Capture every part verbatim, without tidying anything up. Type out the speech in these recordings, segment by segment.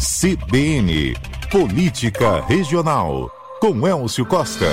C B N Política Regional, com Elcio Costa.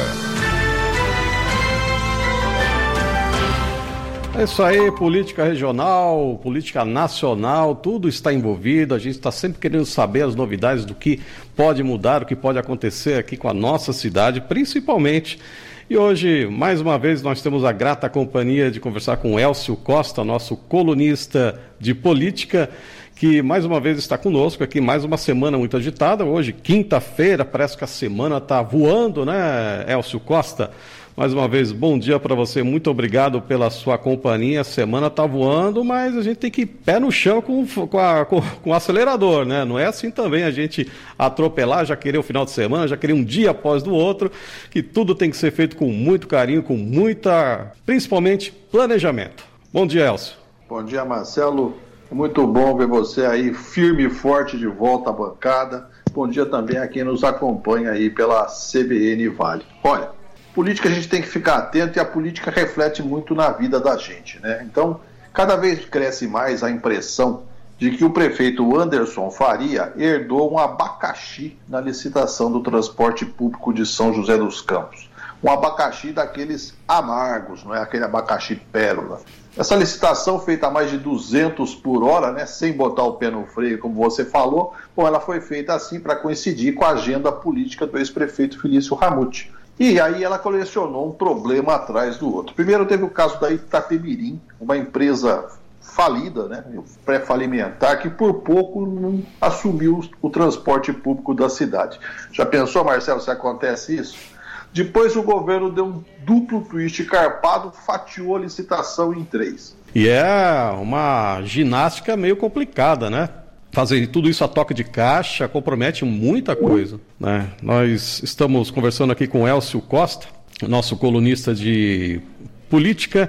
É isso aí, política regional, política nacional, tudo está envolvido. A gente está sempre querendo saber as novidades do que pode mudar, o que pode acontecer aqui com a nossa cidade, principalmente. E hoje, mais uma vez, nós temos a grata companhia de conversar com o Elcio Costa, nosso colunista de política, que mais uma vez está conosco aqui, mais uma semana muito agitada. Hoje, quinta-feira, parece que a semana está voando, né, Elcio Costa? Mais uma vez, bom dia para você, muito obrigado pela sua companhia. A semana está voando, mas a gente tem que ir pé no chão com, com, a, com, com o acelerador, né? Não é assim também a gente atropelar, já querer o final de semana, já querer um dia após do outro, que tudo tem que ser feito com muito carinho, com muita, principalmente, planejamento. Bom dia, Elcio. Bom dia, Marcelo. Muito bom ver você aí, firme e forte de volta à bancada. Bom dia também a quem nos acompanha aí pela C B N Vale. Olha, política a gente tem que ficar atento e a política reflete muito na vida da gente, né? Então, cada vez cresce mais a impressão de que o prefeito Anderson Faria herdou um abacaxi na licitação do transporte público de São José dos Campos. Um abacaxi daqueles amargos, não é aquele abacaxi pérola. Essa licitação feita a mais de duzentos por hora, né, sem botar o pé no freio, como você falou, bom, ela foi feita assim para coincidir com a agenda política do ex-prefeito Felício Ramute. E aí ela colecionou um problema atrás do outro. Primeiro teve o caso da Itapemirim, uma empresa falida, né, pré-falimentar, que por pouco não assumiu o transporte público da cidade. Já pensou, Marcelo, se acontece isso? Depois o governo deu um duplo twist carpado, fatiou a licitação em três. E é uma ginástica meio complicada, né? Fazer tudo isso a toque de caixa compromete muita coisa, né? Nós estamos conversando aqui com o Elcio Costa, nosso colunista de política.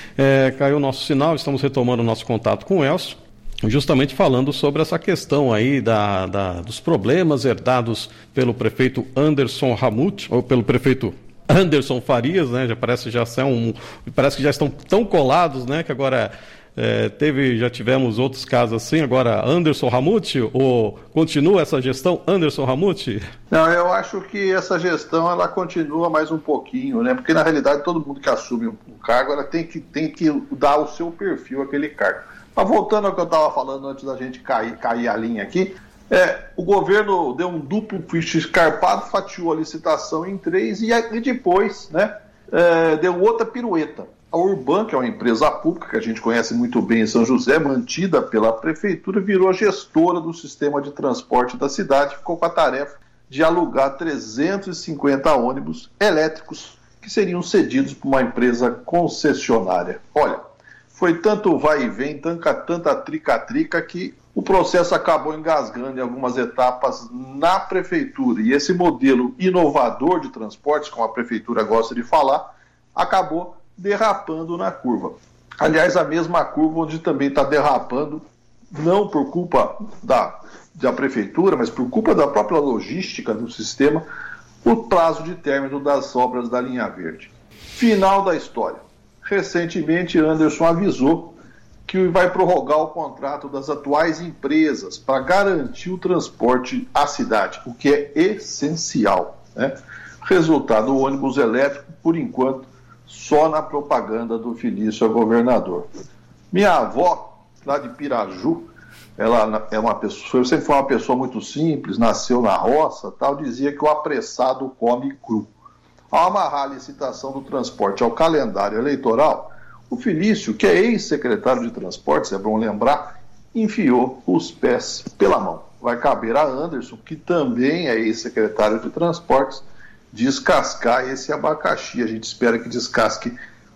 É, caiu o nosso sinal, estamos retomando o nosso contato com o Elcio, justamente falando sobre essa questão aí da, da, dos problemas herdados pelo prefeito Anderson Ramute, ou pelo prefeito Anderson Farias, né? Já parece, já são, parece que já estão tão colados, né? Que agora é, teve, já tivemos outros casos assim, agora Anderson Ramute, ou continua essa gestão Anderson Ramute? Não, eu acho que essa gestão ela continua mais um pouquinho, né? Porque na realidade todo mundo que assume um cargo ela tem que, tem que dar o seu perfil àquele cargo. Mas voltando ao que eu estava falando antes da gente cair, cair a linha aqui, é, o governo deu um duplo twist escarpado, fatiou a licitação em três e, e depois, né, é, deu outra pirueta. A Urban, que é uma empresa pública que a gente conhece muito bem em São José, mantida pela prefeitura, virou gestora do sistema de transporte da cidade, ficou com a tarefa de alugar trezentos e cinquenta ônibus elétricos que seriam cedidos por uma empresa concessionária. Olha, foi tanto vai e vem, tanta, tanta trica-trica que o processo acabou engasgando em algumas etapas na prefeitura. E esse modelo inovador de transportes, como a prefeitura gosta de falar, acabou derrapando na curva. Aliás, a mesma curva onde também está derrapando, não por culpa da, da prefeitura, mas por culpa da própria logística do sistema, o prazo de término das obras da linha verde. Final da história. Recentemente, Anderson avisou que vai prorrogar o contrato das atuais empresas para garantir o transporte à cidade, o que é essencial, né? Resultado, o ônibus elétrico, por enquanto, só na propaganda do Felício a governador. Minha avó, lá de Piraju, ela é uma pessoa, sempre foi uma pessoa muito simples, nasceu na roça, tal, dizia que o apressado come cru. Ao amarrar a licitação do transporte ao calendário eleitoral, o Felício, que é ex-secretário de Transportes, é bom lembrar, enfiou os pés pela mão. Vai caber a Anderson, que também é ex-secretário de Transportes, descascar esse abacaxi. A gente espera que descasque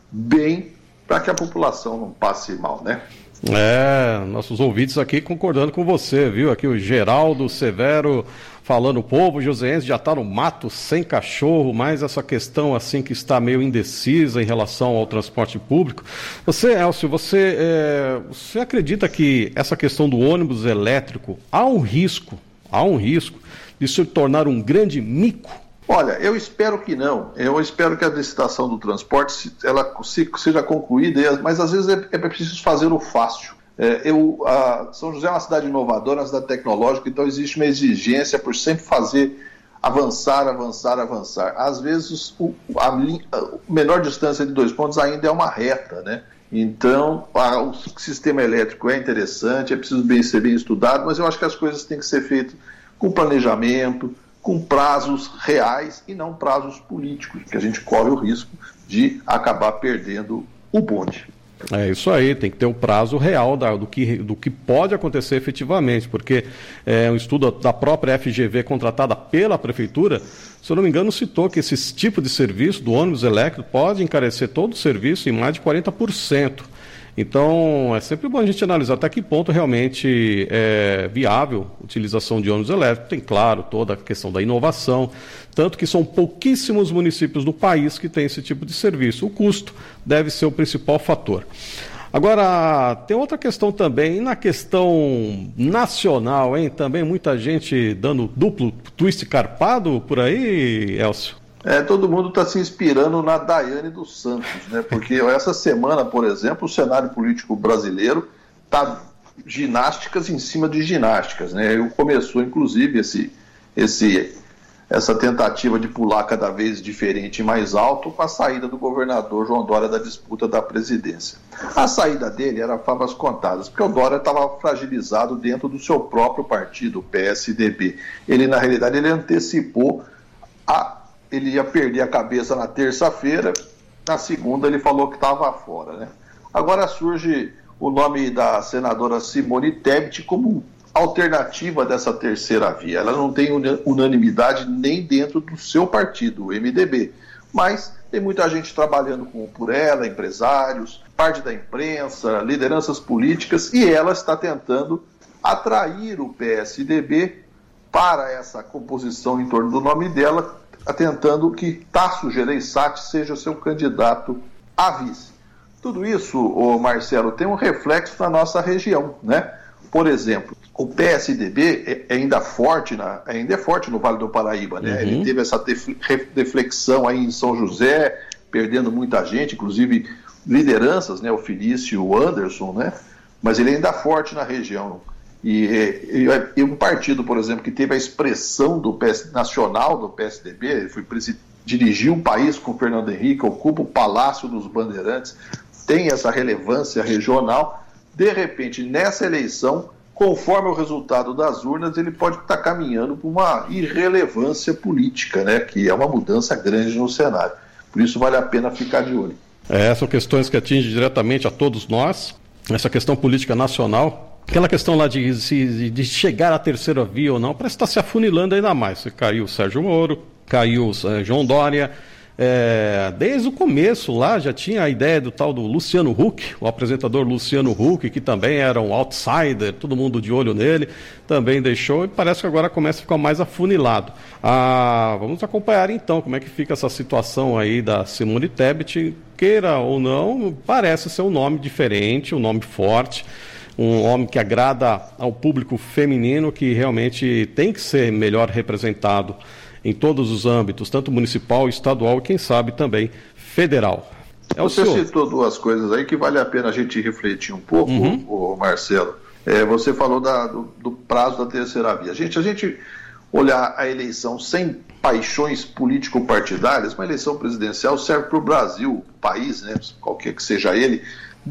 bem para que a população não passe mal, né? É, nossos ouvintes aqui concordando com você, viu? Aqui o Geraldo Severo falando, o povo joseense já está no mato sem cachorro, mas essa questão assim que está meio indecisa em relação ao transporte público. Você, Elcio, você, é, você acredita que essa questão do ônibus elétrico, há um risco, há um risco de se tornar um grande mico? Olha, eu espero que não. Eu espero que a licitação do transporte ela seja concluída, mas às vezes é, é preciso fazer o fácil. É, eu, a São José é uma cidade inovadora, uma cidade tecnológica, então existe uma exigência por sempre fazer avançar, avançar, avançar. Às vezes, o, a, a menor distância de dois pontos ainda é uma reta, né? Então, a, o sistema elétrico é interessante, é preciso bem, ser bem estudado, mas eu acho que as coisas têm que ser feitas com planejamento, com prazos reais e não prazos políticos, que a gente corre o risco de acabar perdendo o bonde. É isso aí, tem que ter um prazo real da, do, que, do que pode acontecer efetivamente, porque é, um estudo da própria F G V contratada pela Prefeitura, se eu não me engano, citou que esse tipo de serviço do ônibus elétrico pode encarecer todo o serviço em mais de quarenta por cento. Então, é sempre bom a gente analisar até que ponto realmente é viável a utilização de ônibus elétricos. Tem, claro, toda a questão da inovação, tanto que são pouquíssimos municípios do país que têm esse tipo de serviço. O custo deve ser o principal fator. Agora, tem outra questão também, na questão nacional, hein? Também muita gente dando duplo twist carpado por aí, Elcio? É, todo mundo está se inspirando na Daiane dos Santos, né? Porque essa semana, por exemplo, o cenário político brasileiro está ginásticas em cima de ginásticas, né? Começou, inclusive, esse, esse, essa tentativa de pular cada vez diferente e mais alto com a saída do governador João Dória da disputa da presidência. A saída dele era favas contadas, porque o Dória estava fragilizado dentro do seu próprio partido, o P S D B. Ele, na realidade, ele antecipou a ele ia perder a cabeça na terça-feira, na segunda ele falou que estava fora, né? Agora surge o nome da senadora Simone Tebet como alternativa dessa terceira via. Ela não tem unanimidade nem dentro do seu partido, o M D B, mas tem muita gente trabalhando com, por ela, empresários, parte da imprensa, lideranças políticas, e ela está tentando atrair o P S D B para essa composição em torno do nome dela, tentando que Tasso Gereissati seja seu candidato a vice. Tudo isso, ô Marcelo, tem um reflexo na nossa região, né? Por exemplo, o P S D B é ainda forte, na, ainda é forte no Vale do Paraíba, né? Uhum. Ele teve essa deflexão aí em São José, perdendo muita gente, inclusive lideranças, né? O Felício e o Anderson, né? Mas ele é ainda forte na região. E, e, e um partido, por exemplo, que teve a expressão do P S, nacional do P S D B, ele foi, dirigiu o país com o Fernando Henrique, ocupa o Palácio dos Bandeirantes, tem essa relevância regional. De repente, nessa eleição, conforme o resultado das urnas, ele pode estar caminhando para uma irrelevância política, né, que é uma mudança grande no cenário. Por isso vale a pena ficar de olho. É, são questões que atingem diretamente a todos nós, essa questão política nacional. Aquela questão lá de, de, de chegar à terceira via ou não, parece que está se afunilando ainda mais. Caiu o Sérgio Moro, caiu o João Dória. É, desde o começo lá já tinha a ideia do tal do Luciano Huck, o apresentador Luciano Huck, que também era um outsider, todo mundo de olho nele, também deixou e parece que agora começa a ficar mais afunilado. Ah, vamos acompanhar então como é que fica essa situação aí da Simone Tebet, queira ou não, parece ser um nome diferente, um nome forte. Um homem que agrada ao público feminino, que realmente tem que ser melhor representado em todos os âmbitos, tanto municipal, estadual e, quem sabe, também federal. É Você citou duas coisas aí que vale a pena a gente refletir um pouco, uhum. ô, Marcelo. É, você falou da, do, do prazo da terceira via. Gente, a gente olhar a eleição sem paixões político-partidárias, uma eleição presidencial serve para o Brasil, o país, né, qualquer que seja ele,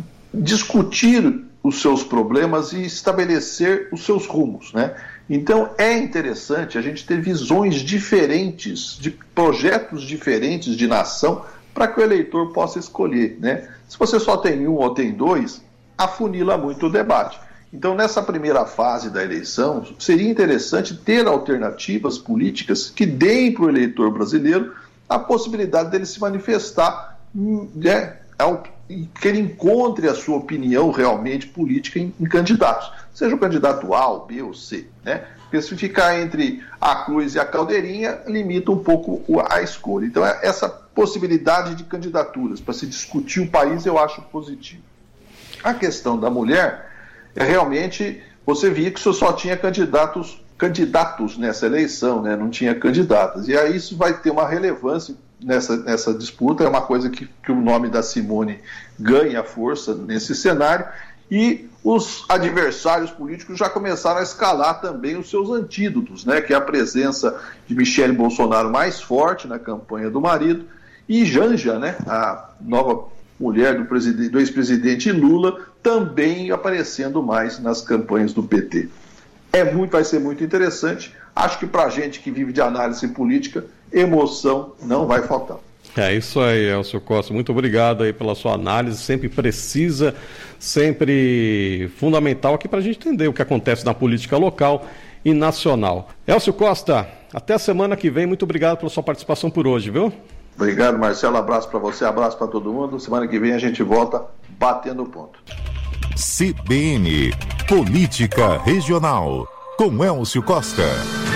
discutir os seus problemas e estabelecer os seus rumos, né? Então é interessante a gente ter visões diferentes, de projetos diferentes de nação, para que o eleitor possa escolher, né? Se você só tem um ou tem dois, afunila muito o debate. Então, nessa primeira fase da eleição, seria interessante ter alternativas políticas que deem para o eleitor brasileiro a possibilidade dele se manifestar, né, que ele encontre a sua opinião realmente política em, em candidatos, seja o candidato A, o B ou C, né? Porque se ficar entre a cruz e a caldeirinha, limita um pouco a escolha. Então, essa possibilidade de candidaturas para se discutir o país, eu acho positivo. A questão da mulher, é realmente, você via que só tinha candidatos, candidatos nessa eleição, né? Não tinha candidatas. E aí isso vai ter uma relevância nessa, nessa disputa, é uma coisa que, que o nome da Simone ganha força nesse cenário, e os adversários políticos já começaram a escalar também os seus antídotos, né? Que é a presença de Michele Bolsonaro mais forte na campanha do marido e Janja, né? A nova mulher do, presidente, do ex-presidente Lula, também aparecendo mais nas campanhas do P T. É muito, vai ser muito interessante. Acho que para a gente que vive de análise política, emoção não vai faltar. É isso aí, Elcio Costa. Muito obrigado aí pela sua análise, sempre precisa, sempre fundamental aqui para a gente entender o que acontece na política local e nacional. Elcio Costa, até a semana que vem. Muito obrigado pela sua participação por hoje, viu? Obrigado, Marcelo. Abraço para você, abraço para todo mundo. Semana que vem a gente volta batendo ponto. C B N Política Regional, com Elcio Costa.